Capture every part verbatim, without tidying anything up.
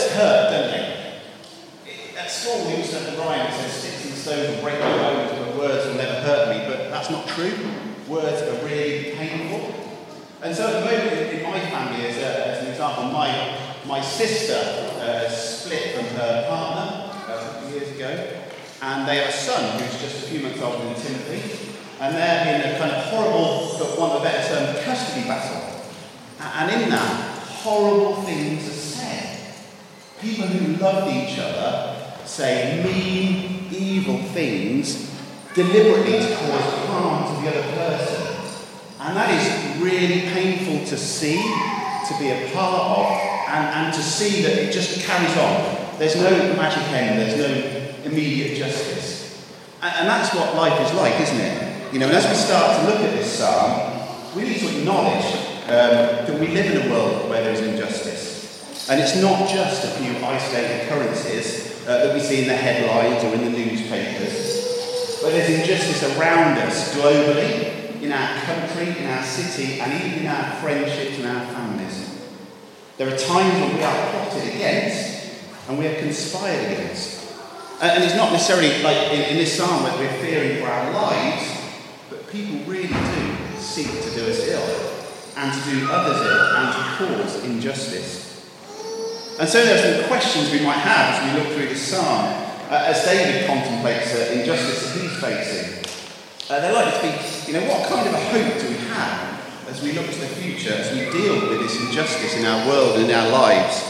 hurt, don't they? At school we used to have a rhyme that says sticks and stones will break my bones, but words will never hurt me. But that's not true. Words are really painful. And so at the moment in, in my family, as, a, as an example, my, my sister uh, split from her partner uh, a couple of years ago, and they have a son who's just a few months older than Timothy, and they're in a kind of horrible, for want of a better term, custody battle. And in that, horrible things are said. People who loved each other say mean, evil things deliberately to cause harm to the other person. And that is really painful to see, to be a part of, and, and to see that it just carries on. There's no magic end, there's no immediate justice. And, and that's what life is like, isn't it? You know, and as we start to look at this psalm, we need to acknowledge um, that we live in a world where there is injustice. And it's not just a few isolated occurrences uh, that we see in the headlines or in the newspapers, but there's injustice around us globally, in our country, in our city, and even in our friendships and our families. There are times when we are plotted against and we are conspired against. And it's not necessarily like in, in this psalm that we're fearing for our lives, but people really do seek to do us ill, and to do others ill, and to cause injustice. And so there are some questions we might have as we look through this psalm, uh, as David contemplates uh, injustice that he's facing. Uh, they're likely to be, you know, what kind of a hope do we have as we look to the future, as we deal with this injustice in our world and in our lives?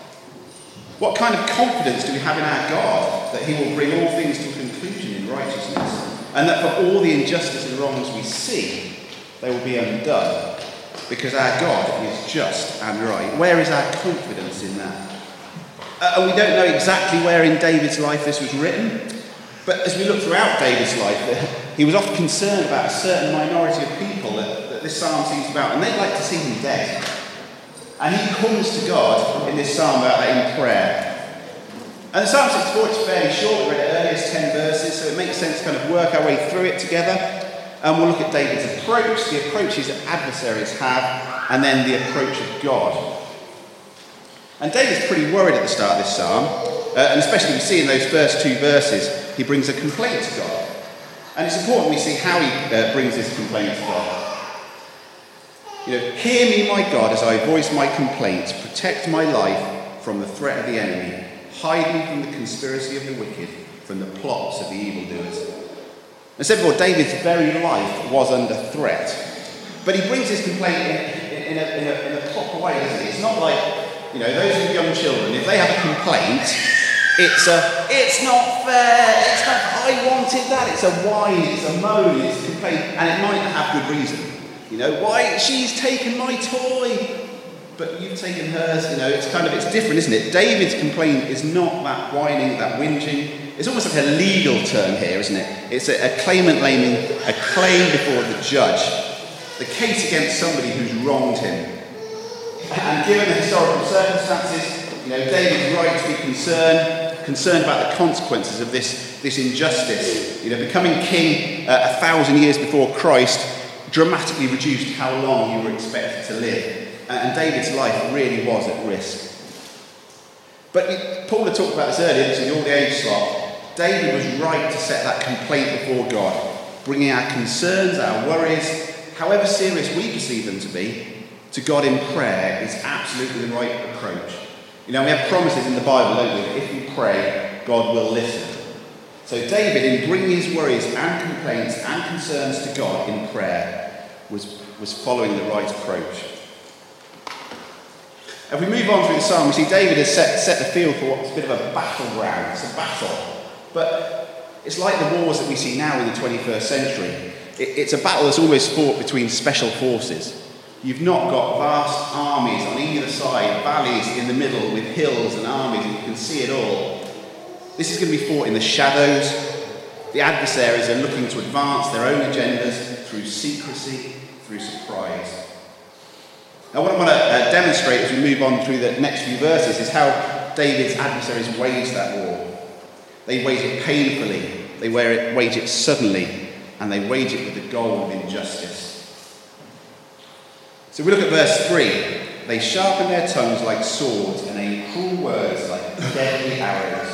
What kind of confidence do we have in our God that he will bring all things to a conclusion in righteousness, and that for all the injustice and wrongs we see, they will be undone, because our God is just and right? Where is our confidence in that? Uh, and we don't know exactly where in David's life this was written, but as we look throughout David's life, he was often concerned about a certain minority of people that, that this psalm seems about, and they'd like to see him dead. And he comes to God in this psalm about that in prayer. And Psalm sixty-four, it's fairly short, we read it earlier, it's ten verses, so it makes sense to kind of work our way through it together. And we'll look at David's approach, the approaches that adversaries have, and then the approach of God. And David's pretty worried at the start of this psalm, uh, and especially we see in those first two verses, he brings a complaint to God. And it's important we see how he uh, brings this complaint to God. You know, hear me, my God, as I voice my complaints. Protect my life from the threat of the enemy. Hide me from the conspiracy of the wicked, from the plots of the evildoers. As I said before, David's very life was under threat. But he brings his complaint in, in, in, a, in, a, in a proper way, doesn't he? It's not like, you know, those with young children, if they have a complaint, it's a, it's not fair, it's not, I wanted that, it's a whine, it's a moan, it's a complaint, and it might not have good reason. You know, why, she's taken my toy, but you've taken hers, you know, it's kind of, it's different, isn't it? David's complaint is not that whining, that whinging. It's almost like a legal term here, isn't it? It's a, a claimant laying a claim before the judge, the case against somebody who's wronged him. And given the historical circumstances, you know, David's right to be concerned, concerned about the consequences of this, this injustice. You know, becoming king uh, a thousand years before Christ dramatically reduced how long you were expected to live. And David's life really was at risk. But Paul had talked about this earlier, this is all the age slot. David was right to set that complaint before God, bringing our concerns, our worries, however serious we perceive them to be, to God in prayer is absolutely the right approach. You know, we have promises in the Bible, don't we, that if we pray, God will listen. So David, in bringing his worries and complaints and concerns to God in prayer, was, was following the right approach. If we move on through the psalm, we see David has set, set the field for what's a bit of a battleground. It's a battle. But it's like the wars that we see now in the twenty-first century. It, it's a battle that's almost fought between special forces. You've not got vast armies on either side, valleys in the middle with hills and armies, and you can see it all. This is going to be fought in the shadows. The adversaries are looking to advance their own agendas through secrecy, through surprise. Now, what I want to uh, demonstrate as we move on through the next few verses is how David's adversaries wage that war. They wage it painfully, they wage it suddenly, and they wage it with the goal of injustice. So we look at verse three. They sharpen their tongues like swords and aim cruel words like deadly arrows.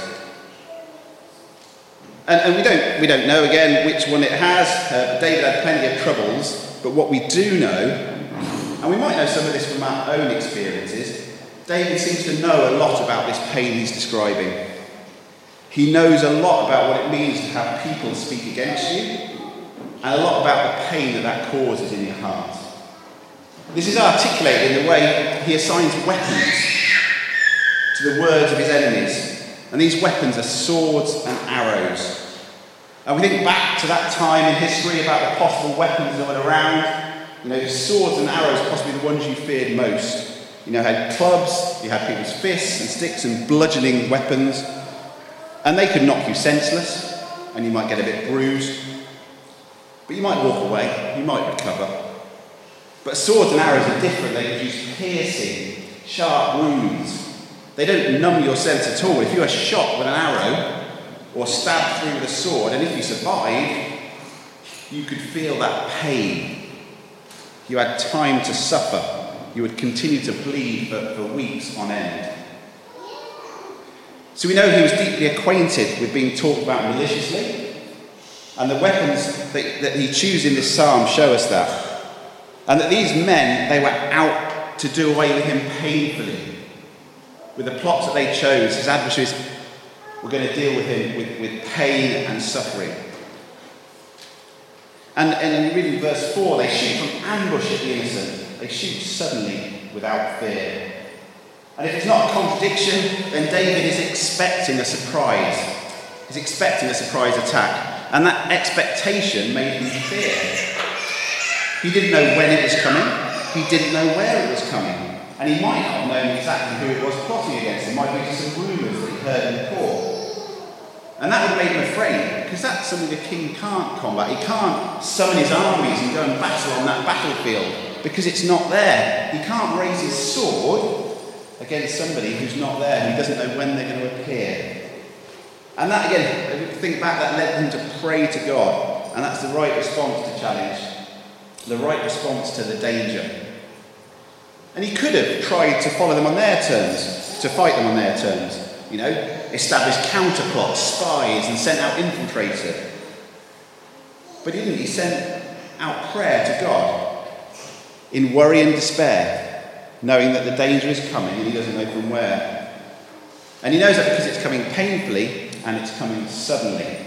And, and we don't we don't know again which one it has. Uh, David had plenty of troubles, but what we do know, and we might know some of this from our own experiences, David seems to know a lot about this pain he's describing. He knows a lot about what it means to have people speak against you, and a lot about the pain that that causes in your heart. This is articulated in the way he assigns weapons to the words of his enemies. And these weapons are swords and arrows. And we think back to that time in history about the possible weapons that were around. You know, swords and arrows are possibly the ones you feared most. You know, you had clubs, you had people's fists and sticks and bludgeoning weapons. And they could knock you senseless, and you might get a bit bruised. But you might walk away, you might recover. But swords and arrows are different. They produce piercing, sharp wounds. They don't numb your sense at all. If you are shot with an arrow or stabbed through with a sword, and if you survive, you could feel that pain. You had time to suffer. You would continue to bleed for, for weeks on end. So we know he was deeply acquainted with being talked about maliciously, and the weapons that, that he chooses in this psalm show us that. And that these men, they were out to do away with him painfully. With the plots that they chose, his adversaries were going to deal with him with, with pain and suffering. And, and you read in verse four, they shoot from ambush at the innocent. They shoot suddenly without fear. And if it's not a contradiction, then David is expecting a surprise. He's expecting a surprise attack. And that expectation made him fear. He didn't know when it was coming. He didn't know where it was coming. And he might not have known exactly who it was plotting against him. It might be just some rumours that he heard in the court. And that would have made him afraid, because that's something the king can't combat. He can't summon his armies and go and battle on that battlefield, because it's not there. He can't raise his sword against somebody who's not there, who doesn't know when they're going to appear. And that, again, if you think back, that led him to pray to God. And that's the right response to challenge, the right response to the danger. And he could have tried to follow them on their terms, to fight them on their terms. You know, established counterplots, spies, and sent out infiltrators. But he didn't. He sent out prayer to God in worry and despair, knowing that the danger is coming and he doesn't know from where. And he knows that because it's coming painfully and it's coming suddenly.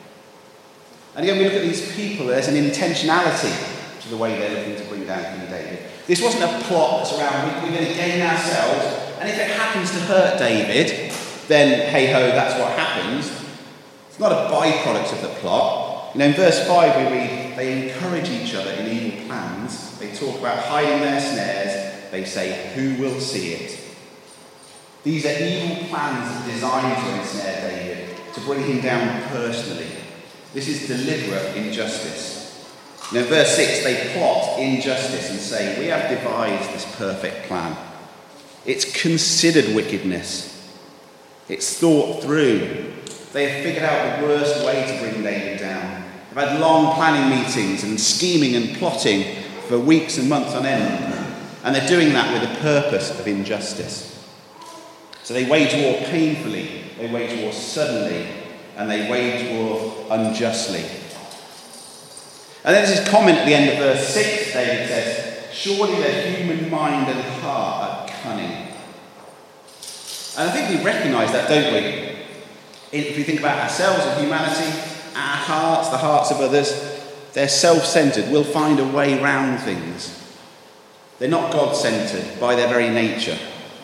And again, we look at these people, there's an intentionality to the way they're looking to bring down King David. This wasn't a plot that's around, we're going to gain ourselves, and if it happens to hurt David, then hey-ho, that's what happens. It's not a byproduct of the plot. You know, in verse five we read, they encourage each other in evil plans. They talk about hiding their snares. They say, who will see it? These are evil plans designed to ensnare David, to bring him down personally. This is deliberate injustice. Now, verse six, they plot injustice and say, we have devised this perfect plan. It's considered wickedness. It's thought through. They have figured out the worst way to bring David down. They've had long planning meetings and scheming and plotting for weeks and months on end. And they're doing that with the purpose of injustice. So they wage war painfully, they wage war suddenly, and they wage war unjustly. And then there's this comment at the end of verse six, David says, surely the human mind and heart are cunning. And I think we recognise that, don't we? If we think about ourselves and humanity, our hearts, the hearts of others, they're self-centred. We'll find a way round things. They're not God-centred by their very nature.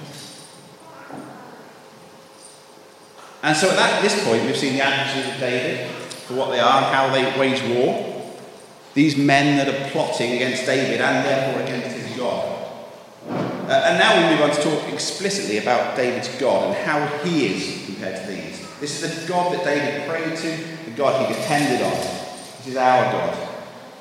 And so at that, this point, we've seen the adversaries of David for what they are and how they wage war. These men that are plotting against David and therefore against his God. Uh, and now we move on to talk explicitly about David's God and how he is compared to these. This is the God that David prayed to, the God he depended on. This is our God.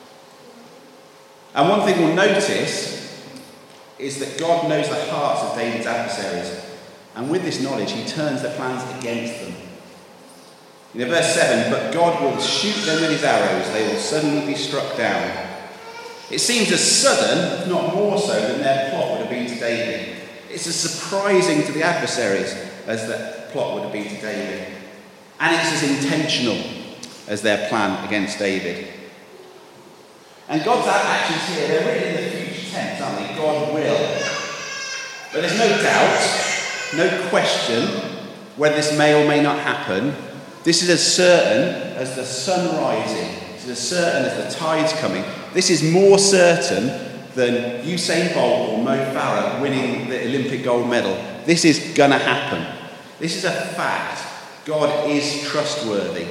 And one thing we'll notice is that God knows the hearts of David's adversaries. And with this knowledge, he turns their plans against them. In verse seven, but God will shoot them with his arrows, they will suddenly be struck down. It seems as sudden, if not more so, than their plot would have been to David. It's as surprising to the adversaries as the plot would have been to David. And it's as intentional as their plan against David. And God's actions here, they're written in the future tense, aren't they? God will. But there's no doubt, no question, whether this may or may not happen. This is as certain as the sun rising. This is as certain as the tide's coming. This is more certain than Usain Bolt or Mo Farah winning the Olympic gold medal. This is going to happen. This is a fact. God is trustworthy.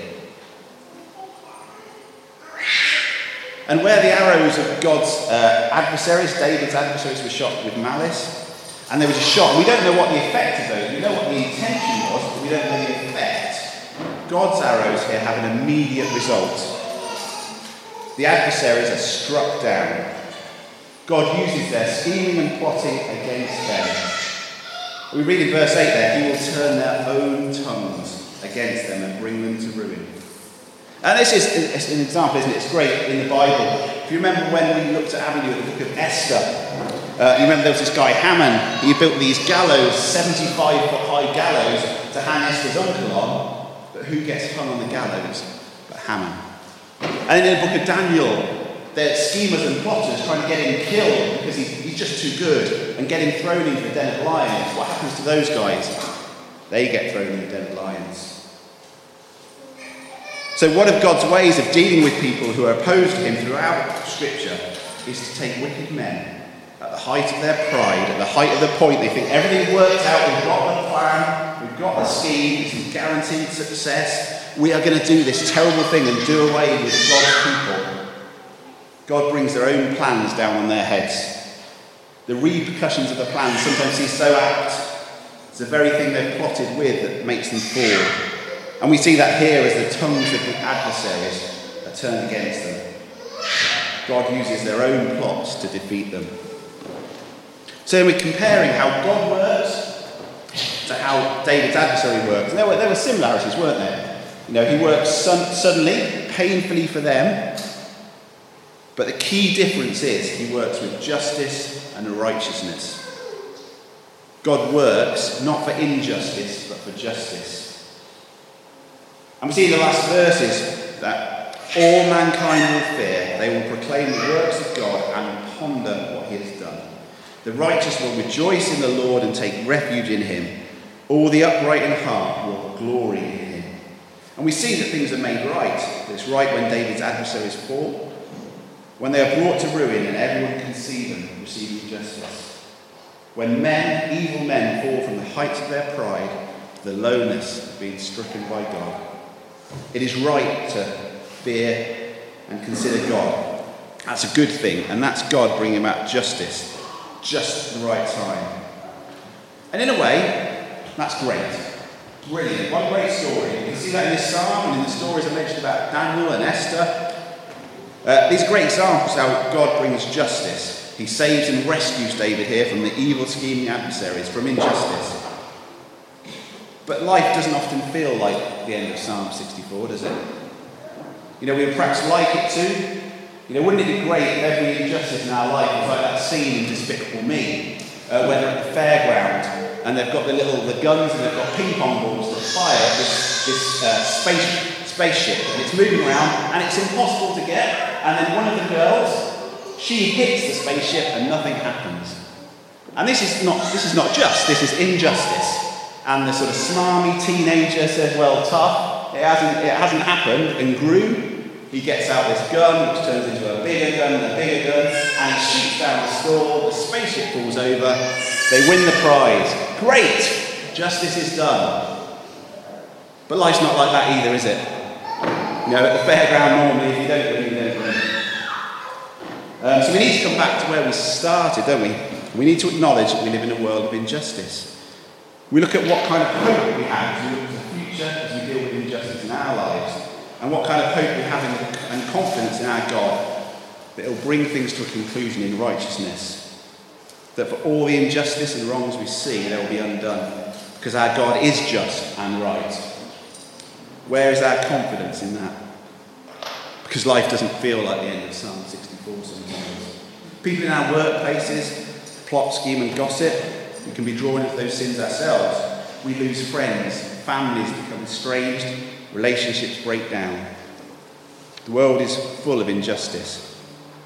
And where the arrows of God's uh, adversaries, David's adversaries, were shot with malice, and there was a shot, we don't know what the effect of those, we know what the intention was, but we don't know the effect. God's arrows here have an immediate result. The adversaries are struck down. God uses their scheming and plotting against them. We read in verse eight there, he will turn their own tongues against them and bring them to ruin. And this is it's an example, isn't it? It's great in the Bible. If you remember when we looked at Avenue at the book of Esther, uh, you remember there was this guy, Haman. He built these gallows, seventy-five foot high gallows, to hang Esther's uncle on. But who gets hung on the gallows but Haman? And in the book of Daniel, they're schemers and plotters trying to get him killed because he's, he's just too good and get him thrown into the den of lions. What happens to those guys? They get thrown in the den of lions. So one of God's ways of dealing with people who are opposed to him throughout Scripture is to take wicked men at the height of their pride, at the height of the point they think everything worked out, we've got the plan, we've got the scheme, this is guaranteed success, we are going to do this terrible thing and do away with God's people. God brings their own plans down on their heads. The repercussions of the plan sometimes seem so apt. It's the very thing they've plotted with that makes them fall. And we see that here as the tongues of the adversaries are turned against them. God uses their own plots to defeat them. So we're comparing how God works to how David's adversary works. And there were, there were similarities, weren't there? You know, he works sun- suddenly, painfully for them. But the key difference is he works with justice and righteousness. God works not for injustice, but for justice. And we see in the last verses that all mankind will fear. They will proclaim the works of God and ponder what he has done. The righteous will rejoice in the Lord and take refuge in him. All the upright in heart will glory in him. And we see that things are made right. It's right when David's adversaries fall, when they are brought to ruin and everyone can see them receiving justice. When men, evil men, fall from the heights of their pride, the lowness of being stricken by God. It is right to fear and consider God. That's a good thing, and that's God bringing about justice just at the right time. And in a way, that's great. Brilliant. What a great story. You can see that in this psalm and in the stories I mentioned about Daniel and Esther. Uh, these are great examples of how God brings justice. He saves and rescues David here from the evil scheming adversaries, from injustice. But life doesn't often feel like the end of Psalm sixty-four, does it? You know, we would perhaps like it to. You know, wouldn't it be great if every injustice in our life was like that scene in Despicable Me, uh, where they're at the fairground and they've got the little the guns and they've got ping pong balls that fire this this uh, space spaceship, and it's moving around and it's impossible to get. And then one of the girls, she hits the spaceship and nothing happens. And this is not this is not just. This is injustice. And the sort of smarmy teenager says, well, tough, it hasn't, it hasn't happened. And Groom, he gets out this gun, which turns into a bigger gun and a bigger gun, and he shoots down the store, the spaceship falls over, they win the prize. Great! Justice is done. But life's not like that either, is it? You know, at the fairground normally, if you don't win, you don't win. Um, so we need to come back to where we started, don't we? We need to acknowledge that we live in a world of injustice. We look at what kind of hope we have as we look to the future, as we deal with injustice in our lives, and what kind of hope we have in, and confidence in our God that it will bring things to a conclusion in righteousness. That for all the injustice and wrongs we see, they will be undone, because our God is just and right. Where is our confidence in that? Because life doesn't feel like the end of Psalm sixty-four sometimes. People in our workplaces plot, scheme and gossip. We can be drawn into those sins ourselves. We lose friends, families become estranged, relationships break down. The world is full of injustice.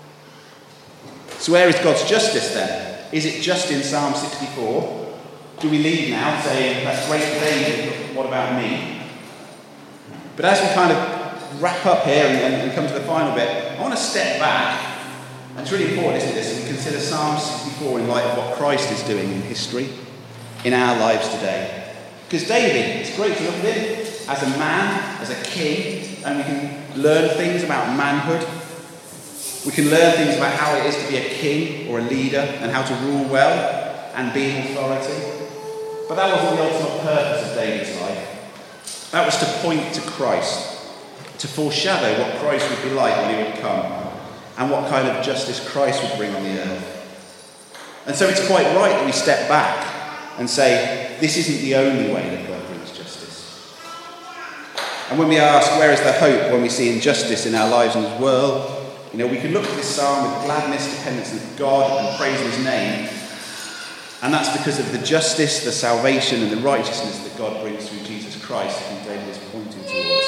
So where is God's justice then? Is it just in Psalm sixty-four? Do we leave now saying, that's great for David, but what about me? But as we kind of wrap up here and, and, and come to the final bit, I want to step back. And it's really important, isn't it, this, and consider Psalm sixty-four in light of what Christ is doing in history, in our lives today. Because David, it's great to look at him as a man, as a king, and we can learn things about manhood. We can learn things about how it is to be a king or a leader and how to rule well and be in authority. But that wasn't the ultimate purpose of David's life. That was to point to Christ, to foreshadow what Christ would be like when he would come and what kind of justice Christ would bring on the earth. And so it's quite right that we step back and say, this isn't the only way that God brings justice. And when we ask, where is the hope when we see injustice in our lives and His world? You know, we can look at this psalm with gladness, dependence on God, and praise His name. And that's because of the justice, the salvation, and the righteousness that God brings through Jesus Christ, who David is pointing towards.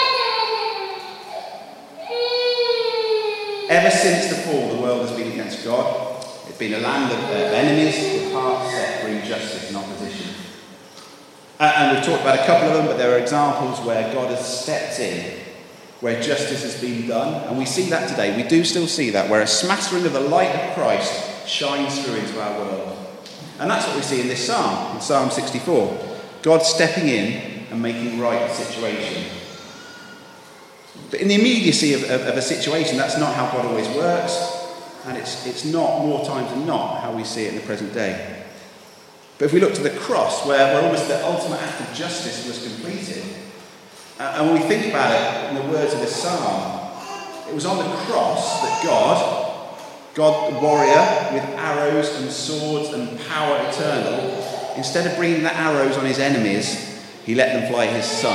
Ever since the fall, the world has been against God. It's been a land of uh, enemies with hearts set for injustice and opposition. Uh, and we've talked about a couple of them, but there are examples where God has stepped in, where justice has been done. And we see that today. We do still see that, where a smattering of the light of Christ shines through into our world. And that's what we see in this psalm, in Psalm sixty-four. God stepping in and making right the situation. But in the immediacy of, of, of a situation, that's not how God always works. And it's, it's not, more times than not, how we see it in the present day. But if we look to the cross, where, where almost the ultimate act of justice was completed, uh, and when we think about it in the words of this psalm, it was on the cross that God, God the warrior with arrows and swords and power eternal, instead of bringing the arrows on his enemies, he let them fly his son.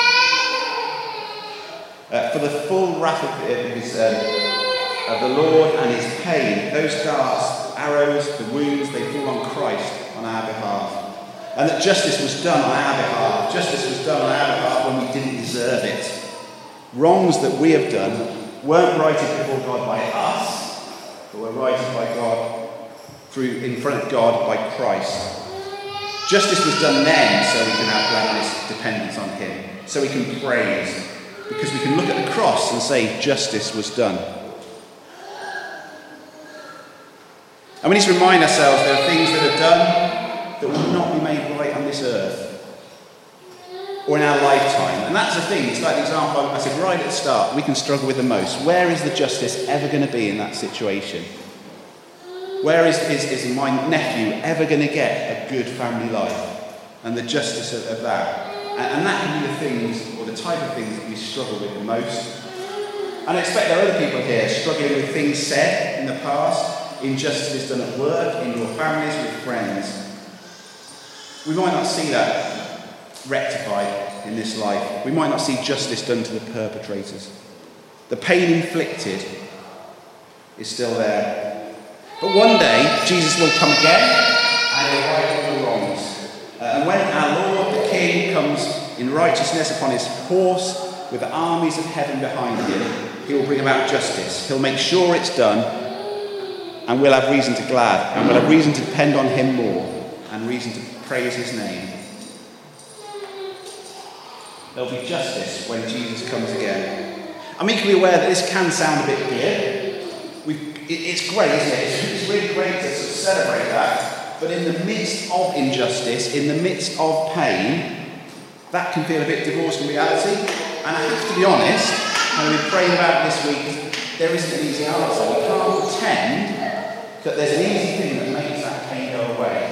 Uh, for the full wrath of his, um, of the Lord and his pain, those darts, arrows, the wounds, they fall on Christ on our behalf. And that justice was done on our behalf. Justice was done on our behalf when we didn't deserve it. Wrongs that we have done weren't righted before God by us, but were righted by God through in front of God by Christ. Justice was done then so we can have gladness, dependence on him, so we can praise, because we can look at the cross and say justice was done. And we need to remind ourselves there are things that are done that will not be made right on this earth or in our lifetime. And that's the thing. It's like the example I said right at the start, we can struggle with the most. Where is the justice ever going to be in that situation? Where is, is, is my nephew ever going to get a good family life? And the justice of, of that. And, and that can be the things, or the type of things that we struggle with the most. And I expect there are other people here struggling with things said in the past, injustice done at work, in your families, with friends. We might not see that rectified in this life. We might not see justice done to the perpetrators. The pain inflicted is still there. But one day, Jesus will come again and he'll right all the wrongs. Uh, and when our Lord, the King, comes in righteousness upon his horse with the armies of heaven behind him, he will bring about justice. He'll make sure it's done, and we'll have reason to glad, and we'll have reason to depend on him more, and reason to praise his name. There'll be justice when Jesus comes again. I'm equally aware that this can sound a bit weird. We've, it, it's great, isn't it? It's, it's really great to sort of celebrate that. But in the midst of injustice, in the midst of pain, that can feel a bit divorced from reality. And I have to be honest, when we've been praying about it this week, there isn't an easy answer. We can't pretend that there's an easy thing that makes that pain go away.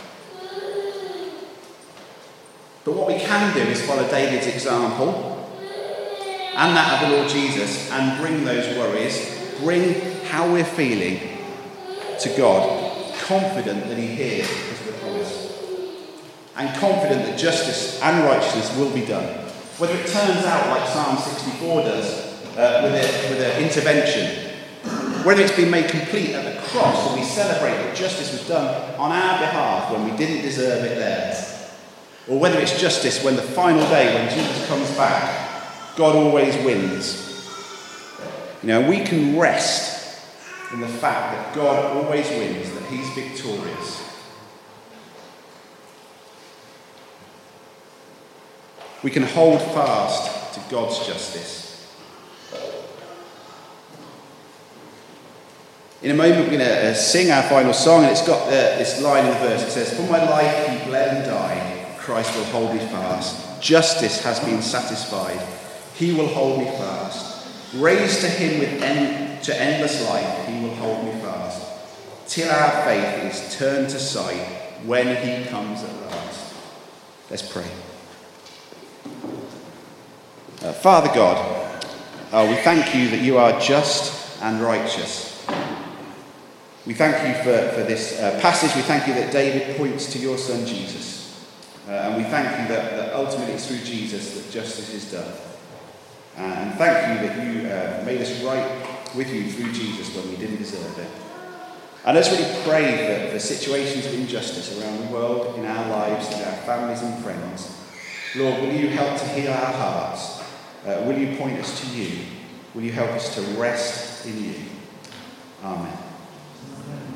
But what we can do is follow David's example and that of the Lord Jesus and bring those worries, bring how we're feeling to God, confident that he hears because of the promise, and confident that justice and righteousness will be done. Whether it turns out like Psalm sixty-four does, uh, with, a, with an intervention, Whether it's been made complete at the cross, and we celebrate that justice was done on our behalf when we didn't deserve it there, or whether it's justice when the final day, when Jesus comes back, God always wins. You know, we can rest in the fact that God always wins, that he's victorious. We can hold fast to God's justice. In a moment we're going to uh, sing our final song, and it's got uh, this line in the verse. It says, "For my life he bled and died, Christ will hold me fast. Justice has been satisfied, he will hold me fast. Raised to him with en- to endless life, he will hold me fast. Till our faith is turned to sight when he comes at last." Let's pray. Uh, Father God, uh, we thank you that you are just and righteous. We thank you for, for this uh, passage. We thank you that David points to your son Jesus. Uh, and we thank you that, that ultimately it's through Jesus that justice is done. Uh, and thank you that you uh, made us right with you through Jesus when we didn't deserve it. And let's really pray for, for situations of injustice around the world, in our lives, in our families and friends. Lord, will you help to heal our hearts? Uh, will you point us to you? Will you help us to rest in you? Amen.